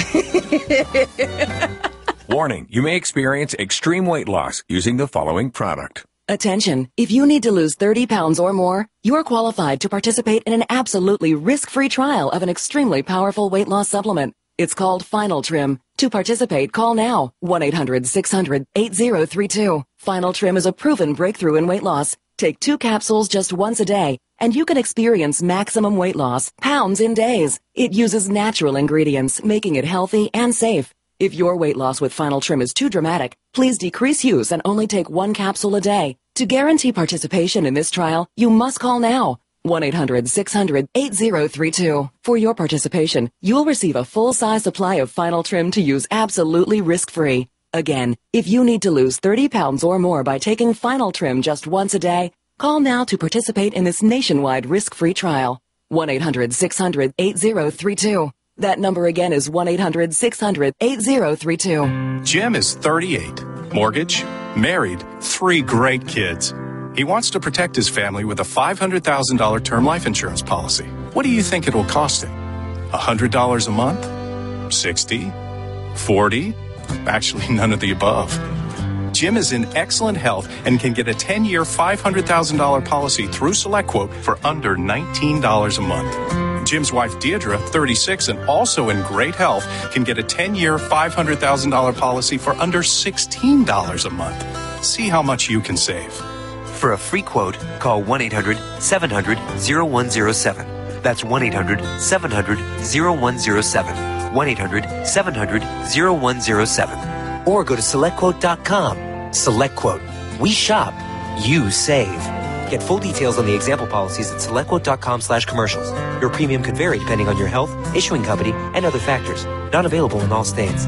Warning, you may experience extreme weight loss using the following product. Attention, if you need to lose thirty pounds or more, you are qualified to participate in an absolutely risk-free trial of an extremely powerful weight loss supplement. It's called Final Trim. To participate, call now, one eight hundred, six hundred, eight zero three two. Final Trim is a proven breakthrough in weight loss. Take two capsules just once a day, and you can experience maximum weight loss, pounds in days. It uses natural ingredients, making it healthy and safe. If your weight loss with Final Trim is too dramatic, please decrease use and only take one capsule a day. To guarantee participation in this trial, you must call now, one eight hundred, six hundred, eight zero three two. For your participation, you will receive a full-size supply of Final Trim to use absolutely risk-free. Again, if you need to lose thirty pounds or more by taking Final Trim just once a day, call now to participate in this nationwide risk-free trial, one eight hundred, six hundred, eight zero three two. That number again is one eight hundred, six hundred, eight zero three two. Jim is thirty-eight, mortgage, married, three great kids. He wants to protect his family with a five hundred thousand dollars term life insurance policy. What do you think it will cost him? one hundred dollars a month? sixty? forty? Actually, none of the above. Jim is in excellent health and can get a ten-year, five hundred thousand dollars policy through SelectQuote for under nineteen dollars a month. Jim's wife, Deidre, thirty-six, and also in great health, can get a ten-year, five hundred thousand dollars policy for under sixteen dollars a month. See how much you can save. For a free quote, call one eight hundred, seven hundred, oh one oh seven. That's one eight hundred, seven hundred, oh one oh seven. one eight hundred, seven hundred, oh one oh seven. Or go to select quote dot com. SelectQuote. We shop. You save. Get full details on the example policies at selectquote.com slash commercials. Your premium could vary depending on your health, issuing company, and other factors. Not available in all states.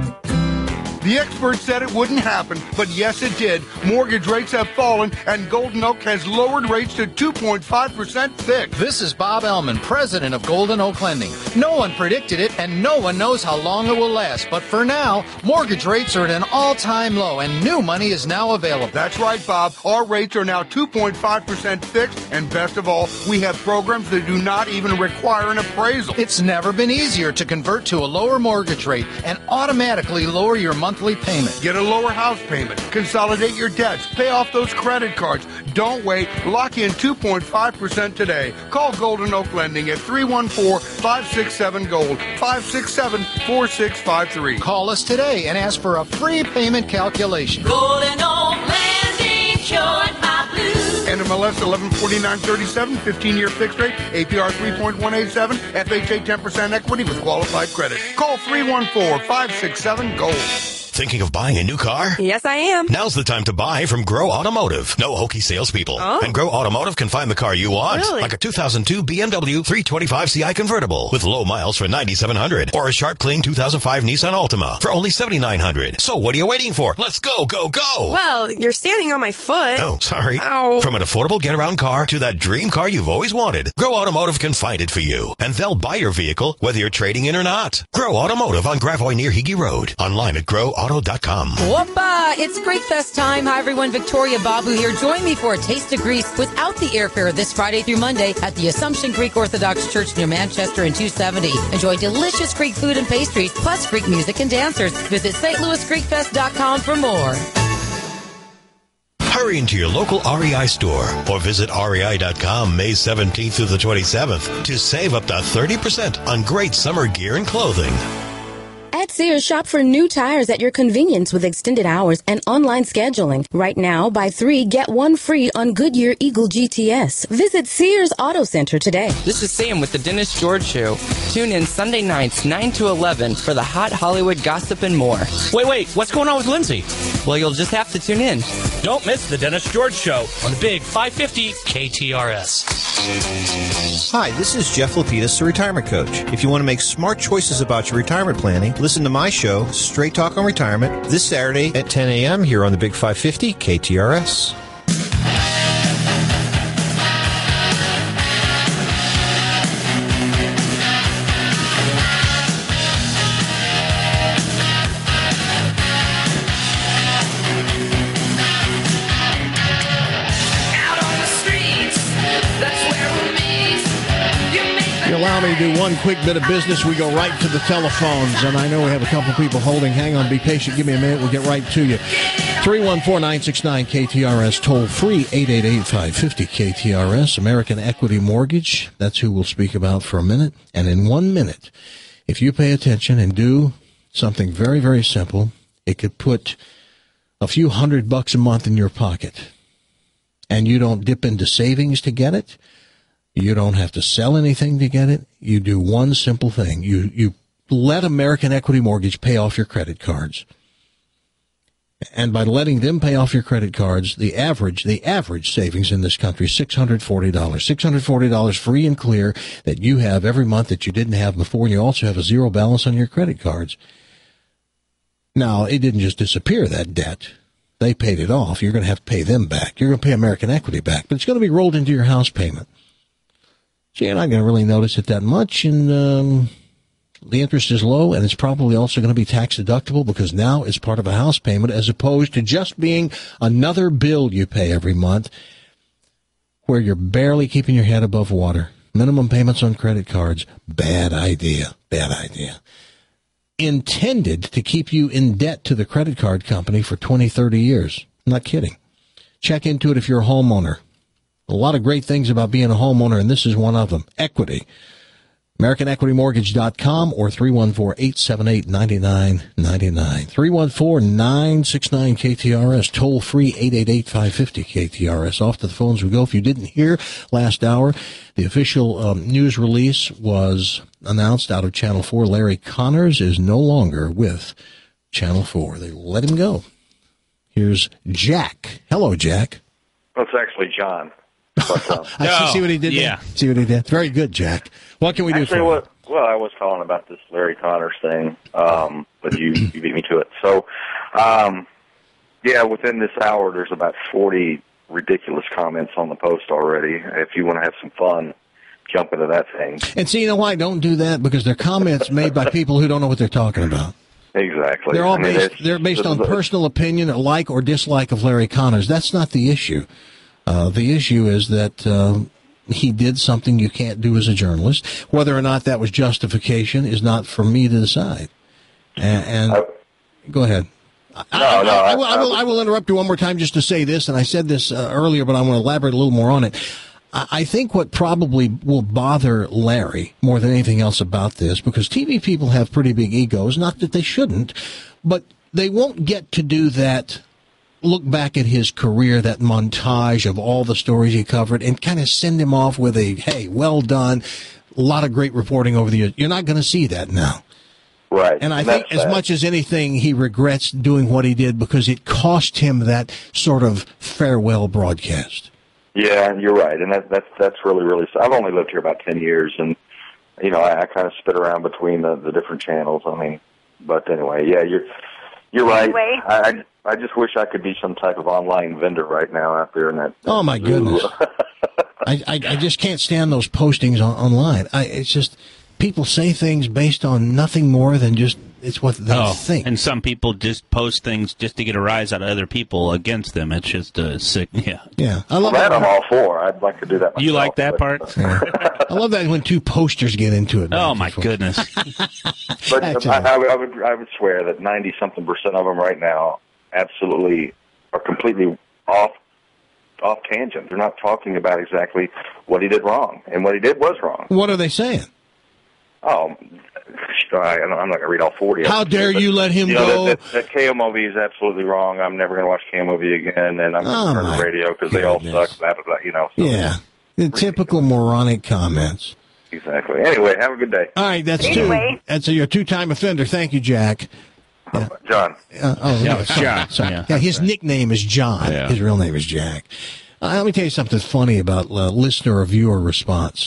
The experts said it wouldn't happen, but yes, it did. Mortgage rates have fallen, and Golden Oak has lowered rates to two point five percent fixed. This is Bob Ellman, president of Golden Oak Lending. No one predicted it, and no one knows how long it will last. But for now, mortgage rates are at an all-time low, and new money is now available. That's right, Bob. Our rates are now two point five percent fixed, and best of all, we have programs that do not even require an appraisal. It's never been easier to convert to a lower mortgage rate and automatically lower your monthly payment. Get a lower house payment. Consolidate your debts. Pay off those credit cards. Don't wait. Lock in two point five percent today. Call Golden Oak Lending at three one four, five six seven, GOLD, five six seven, four six five three. Call us today and ask for a free payment calculation. Golden Oak Lending, cured my blues. N M L S eleven forty-nine thirty-seven, fifteen-year fixed rate, A P R three point one eight seven, F H A ten percent equity with qualified credit. Call three one four, five six seven, GOLD. Thinking of buying a new car? Yes, I am. Now's the time to buy from Grow Automotive. No hokey salespeople. Oh. And Grow Automotive can find the car you want. Really? Like a two thousand two B M W three twenty-five C I convertible with low miles for nine thousand seven hundred dollars or a sharp clean two thousand five Nissan Altima for only seven thousand nine hundred dollars. So what are you waiting for? Let's go, go, go. Well, you're standing on my foot. Oh, sorry. Ow. From an affordable get-around car to that dream car you've always wanted, Grow Automotive can find it for you. And they'll buy your vehicle whether you're trading in or not. Grow Automotive on Gravois near Higgy Road. Online at grow auto dot com. Whoopa! It's Greek Fest time. Hi, everyone. Victoria Babu here. Join me for a taste of Greece without the airfare this Friday through Monday at the Assumption Greek Orthodox Church near Manchester and two seventy. Enjoy delicious Greek food and pastries, plus Greek music and dancers. Visit S T Louis Greek Fest dot com for more. Hurry into your local R E I store or visit R E I dot com May seventeenth through the twenty-seventh to save up to thirty percent on great summer gear and clothing. At Sears, shop for new tires at your convenience with extended hours and online scheduling. Right now, buy three, get one free on Goodyear Eagle G T S. Visit Sears Auto Center today. This is Sam with the Dennis George Show. Tune in Sunday nights, nine to eleven, for the hot Hollywood gossip and more. Wait, wait, what's going on with Lindsay? Well, you'll just have to tune in. Don't miss the Dennis George Show on the big five fifty K T R S. Hi, this is Jeff Lapidus, the retirement coach. If you want to make smart choices about your retirement planning, listen to my show, Straight Talk on Retirement, this Saturday at ten a.m. here on the big five fifty K T R S. Allow me to do one quick bit of business. We go right to the telephones, and I know we have a couple people holding. Hang on, be patient. Give me a minute. We'll get right to you. three one four, nine six nine, K T R S, toll free, eight eight eight, five five zero, K T R S. American Equity Mortgage, that's who we'll speak about for a minute. And in one minute, if you pay attention and do something very, very simple, it could put a few hundred bucks a month in your pocket. And you don't dip into savings to get it. You don't have to sell anything to get it. You do one simple thing. You you let American Equity Mortgage pay off your credit cards. And by letting them pay off your credit cards, the average the average savings in this country is six hundred forty dollars. six hundred forty dollars free and clear that you have every month that you didn't have before. And you also have a zero balance on your credit cards. Now, it didn't just disappear, that debt. They paid it off. You're going to have to pay them back. You're going to pay American Equity back. But it's going to be rolled into your house payment. So you're not going to really notice it that much, and um, the interest is low, and it's probably also going to be tax deductible because now it's part of a house payment as opposed to just being another bill you pay every month where you're barely keeping your head above water. Minimum payments on credit cards, bad idea, bad idea. Intended to keep you in debt to the credit card company for twenty, thirty years. I'm not kidding. Check into it if you're a homeowner. A lot of great things about being a homeowner, and this is one of them. Equity. American Equity Mortgage dot com or three one four, eight seven eight, nine nine nine nine. three one four, nine six nine, K T R S. Toll free, eight eight eight, five five zero, K T R S. Off to the phones we go. If you didn't hear last hour, the official um, news release was announced out of Channel four. Larry Connors is no longer with Channel four. They let him go. Here's Jack. Hello, Jack. Well, it's actually John. But, um, I see, see what he did yeah. there? See what he did? Very good, Jack. What can we do Actually, for what, well, I was calling about this Larry Connors thing, um, but you, you beat me to it. So, um, yeah, within this hour, there's about forty ridiculous comments on the post already. If you want to have some fun, jump into that thing. And see, you know why? Don't do that, because they're comments made by people who don't know what they're talking about. Exactly. They're all I mean, based, they're based on a, personal opinion, or like or dislike of Larry Connors. That's not the issue. Uh, the issue is that uh, he did something you can't do as a journalist. Whether or not that was justification is not for me to decide. And, and I, go ahead. No, I, no. I, I, will, I, will, I will interrupt you one more time just to say this, and I said this uh, earlier, but I want to elaborate a little more on it. I, I think what probably will bother Larry more than anything else about this, because T V people have pretty big egos, not that they shouldn't, but they won't get to do that. Look back at his career, that montage of all the stories he covered, and kind of send him off with a, hey, well done, a lot of great reporting over the years. You're not going to see that now. Right. And I And think that's as sad. much as anything, he regrets doing what he did because it cost him that sort of farewell broadcast. Yeah, and you're right, and that, that's that's really really. I've only lived here about ten years, and you know I, I kind of spit around between the, the different channels. I mean, but anyway, yeah, you're you're right. Anyway. I, I I just wish I could be some type of online vendor right now out there in that. Oh my zoo. goodness! I, I I just can't stand those postings on, online. I it's just people say things based on nothing more than just it's what they oh, think. and some people just post things just to get a rise out of other people against them. It's just uh, sick. Yeah, yeah. I Well, love that that. I'm all for. I'd like to do that myself. You like that but, part? Yeah. I love that when two posters get into it. Oh my goodness! But That's I, all. I, would- I would I would swear that ninety something percent of them right now absolutely are completely off off tangent. They're not talking about exactly what he did wrong, and what he did was wrong. What are they saying? Oh, I, I'm not going to read all forty. of How them, dare but, you let him you know, go? That, that, that K M O V is absolutely wrong. I'm never going to watch K M O V again, and I'm Oh, going to turn my the radio because they all goodness. suck. Blah, blah, blah, you know. So, Yeah, the typical moronic comments. exactly. Anyway, have a good day. All right, that's Anyway. two. That's a, your two-time offender. Thank you, Jack. John. Uh, oh, Yeah, no, it's sorry, John. sorry. Yeah. Yeah, his nickname is John. Yeah. His real name is Jack. Uh, let me tell you something funny about uh, listener or viewer response.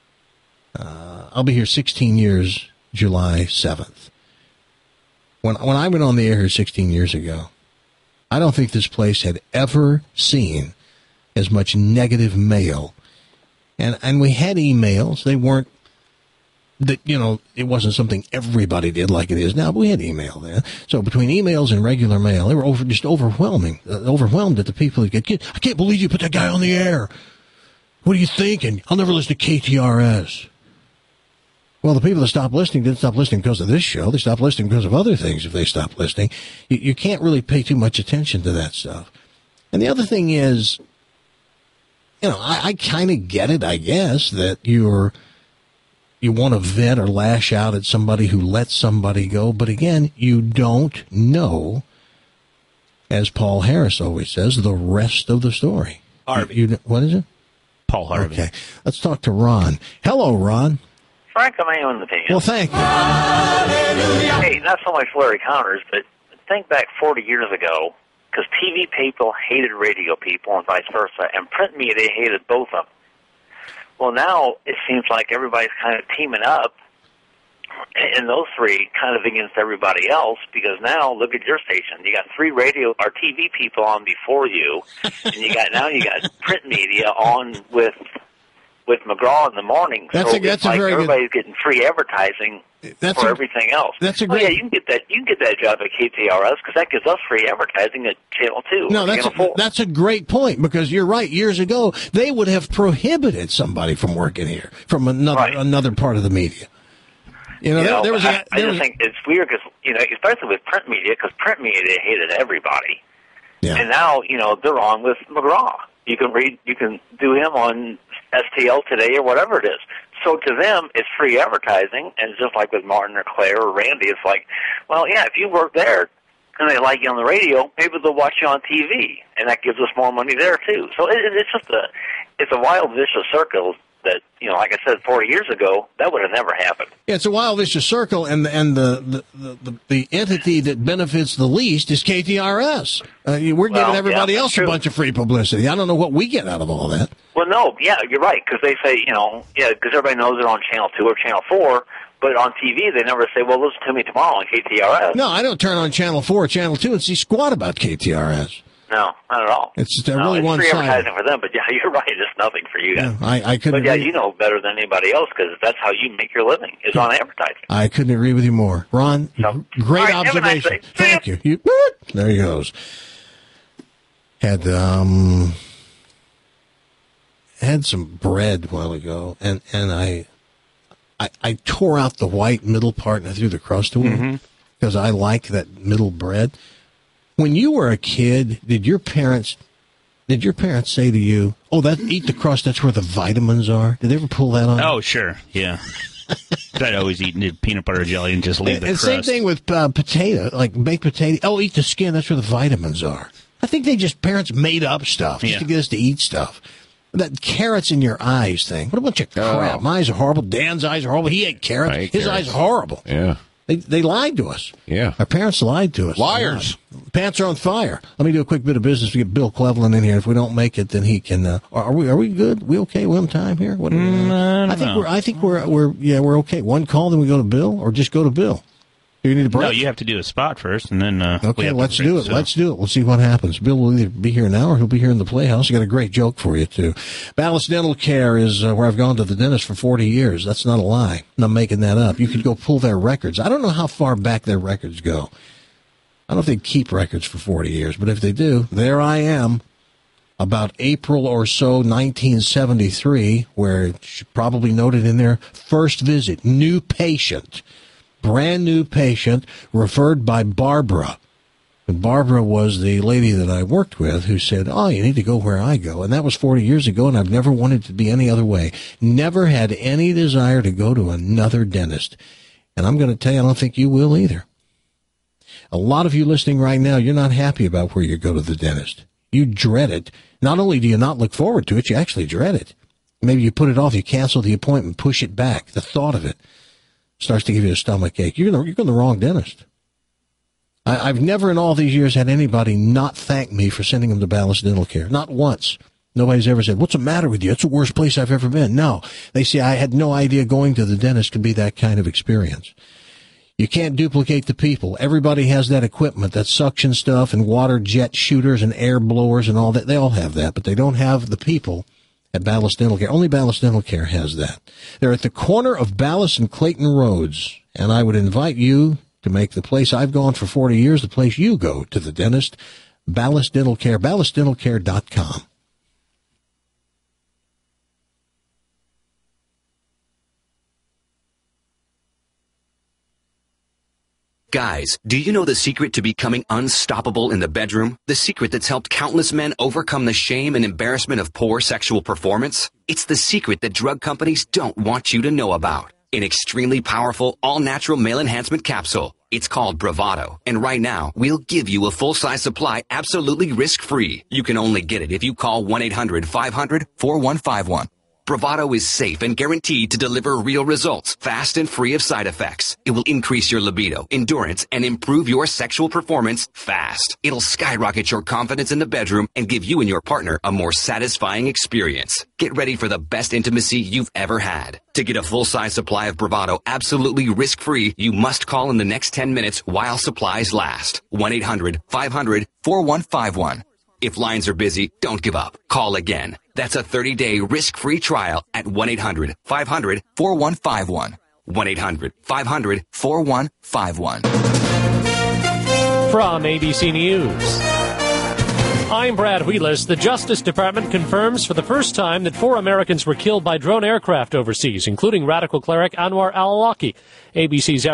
Uh, I'll be here sixteen years, July seventh. When when I went on the air here sixteen years ago, I don't think this place had ever seen as much negative mail. And and we had emails. They weren't that, you know, it wasn't something everybody did like it is now, but we had email then. So between emails and regular mail, they were over, just overwhelming, uh, overwhelmed at the people who get, I can't believe you put that guy on the air. What are you thinking? I'll never listen to K T R S. Well, the people that stopped listening didn't stop listening because of this show. They stopped listening because of other things if they stopped listening. You, you can't really pay too much attention to that stuff. And the other thing is, you know, I, I kind of get it, I guess, that you're, you want to vent or lash out at somebody who lets somebody go. But again, you don't know, as Paul Harris always says, the rest of the story. Harvey. You, you, what is it? Paul Harvey. Okay. Let's talk to Ron. Hello, Ron. Frank, I'm on the team. Well, thank you. Hey, not so much Larry Connors, but think back forty years ago, because T V people hated radio people and vice versa, and print media, they hated both of them. Well, now it seems like everybody's kind of teaming up, and those three kind of against everybody else, because now, look at your station. You got three radio or T V people on before you, and you got now you got print media on with with McGraw in the morning. That's so a- that's it's a like very good- everybody's getting free advertising That's for a- everything else. that's a Oh, great- yeah, you can get that. You can get that job at K T R S because that gives us free advertising at Channel Two. No, or that's Channel Four. that's a great point, because you're right. Years ago, they would have prohibited somebody from working here from another another part of the media. You know, You there, know, there was I, a, I there just was, think it's weird because, you know, especially with print media, because print media, they hated everybody. Yeah. And now, you know, they're on with McGraw. You can read, you can do him on S T L Today or whatever it is. So to them, it's free advertising, and it's just like with Martin or Claire or Randy, it's like, well, yeah, if you work there and they like you on the radio, maybe they'll watch you on T V, and that gives us more money there too. So it, it's just a, it's a wild, vicious circle that, you know, like I said, forty years ago, that would have never happened. yeah, it's a wild vicious circle, and and the the, the, the, the entity that benefits the least is K T R S. Uh, you- we're Well, giving everybody yeah, else true. a bunch of free publicity. I don't know what we get out of all that. Well, no, yeah, you're right, because they say, you know, yeah, because everybody knows they're on Channel two or Channel four, but on T V they never say, well, listen to me tomorrow on K T R S. No, I don't turn on Channel four or Channel two and see squat about K T R S. No, not at all. It's they're no, really it's free one-sided. advertising for them, but yeah, you're right, it's nothing for you guys. I, I couldn't. But yeah, agree- you know better than anybody else, because that's how you make your living, is on advertising. I couldn't agree with you more, Ron. Great All right, have a nice observation. day. Thank you. you. There he goes. Had um had some bread a while ago, and and I I, I tore out the white middle part and I threw the crust away because I like that middle bread. When you were a kid, did your parents did your parents say to you, "Oh, that eat the crust. That's where the vitamins are"? Did they ever pull that on? Oh, sure. Yeah. I'd always eat peanut butter jelly and just leave And, the and crust. same thing with uh, potato, like baked potato. Oh, eat the skin. That's where the vitamins are. I think they just, parents made up stuff just Yeah. to get us to eat stuff. That carrots in your eyes thing. What a bunch of crap. Oh. My eyes are horrible. Dan's eyes are horrible. He ate carrots. I ate His carrots. eyes are horrible. Yeah. They they lied to us. Yeah. Our parents lied to us. Liars. Pants are on fire. Let me do a quick bit of business to get Bill Cleveland in here. If we don't make it, then he can. Uh, are we are we good? We okay? We on time here? What? Mm, I, don't I think know. we're. I think we're. We're. Yeah, we're okay. One call, then we go to Bill, or just go to Bill. Do you need a break? No, you have to do a spot first, and then uh, we Okay, have to let's break, do it. so. Let's do it. We'll see what happens. Bill will either be here now or he'll be here in the Playhouse. I got a great joke for you, too. Ballast Dental Care is uh, where I've gone to the dentist for forty years. That's not a lie. I'm not making that up. You could go pull their records. I don't know how far back their records go. I don't know if they keep records for forty years, but if they do, there I am. About April or so, nineteen seventy-three, where it's probably noted in there, first visit, new patient. Brand new patient referred by Barbara. And Barbara was the lady that I worked with who said, oh, you need to go where I go. And that was forty years ago, and I've never wanted to be any other way. Never had any desire to go to another dentist. And I'm going to tell you, I don't think you will either. A lot of you listening right now, you're not happy about where you go to the dentist. You dread it. Not only do you not look forward to it, you actually dread it. Maybe you put it off, you cancel the appointment, push it back. The thought of it starts to give you a stomach ache. You're going to the wrong dentist. I, I've never in all these years had anybody not thank me for sending them to Ballast Dental Care. Not once. Nobody's ever said, what's the matter with you? It's the worst place I've ever been. No. They say, I had no idea going to the dentist could be that kind of experience. You can't duplicate the people. Everybody has that equipment, that suction stuff and water jet shooters and air blowers and all that. They all have that, but they don't have the people at Ballast Dental Care. Only Ballast Dental Care has that. They're at the corner of Ballast and Clayton Roads, and I would invite you to make the place I've gone for forty years the place you go to the dentist. Ballast Dental Care, ballast dental care dot com. Guys, do you know the secret to becoming unstoppable in the bedroom? The secret that's helped countless men overcome the shame and embarrassment of poor sexual performance? It's the secret that drug companies don't want you to know about. An extremely powerful, all-natural male enhancement capsule. It's called Bravado, and right now, we'll give you a full-size supply absolutely risk-free. You can only get it if you call one eight hundred five hundred four one five one. Bravado is safe and guaranteed to deliver real results, fast and free of side effects. It will increase your libido, endurance, and improve your sexual performance fast. It'll skyrocket your confidence in the bedroom and give you and your partner a more satisfying experience. Get ready for the best intimacy you've ever had. To get a full-size supply of Bravado absolutely risk-free, you must call in the next ten minutes while supplies last. one eight hundred five hundred four one five one. If lines are busy, don't give up. Call again. That's a thirty-day risk-free trial at one eight hundred five hundred four one five one. one eight hundred five hundred four one five one. From A B C News, I'm Brad Wheelis. The Justice Department confirms for the first time that four Americans were killed by drone aircraft overseas, including radical cleric Anwar al-Awlaki. A B C's